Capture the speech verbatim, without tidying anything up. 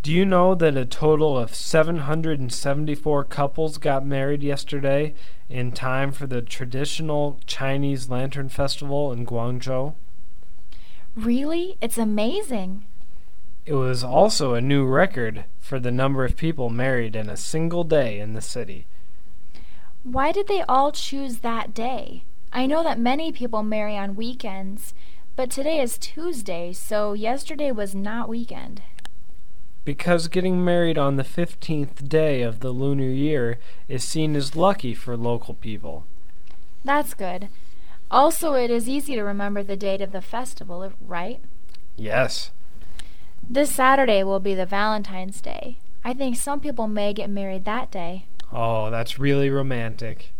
Do you know that a total of seven hundred seventy-four couples got married yesterday in time for the traditional Chinese Lantern Festival in Guangzhou? Really? It's amazing. It was also a new record for the number of people married in a single day in the city. Why did they all choose that day? I know that many people marry on weekends, but today is Tuesday, so yesterday was not weekend. Because getting married on the fifteenth day of the lunar year is seen as lucky for local people. That's good. Also, it is easy to remember the date of the festival, right? Yes. This Saturday will be the Valentine's Day. I think some people may get married that day. Oh, that's really romantic.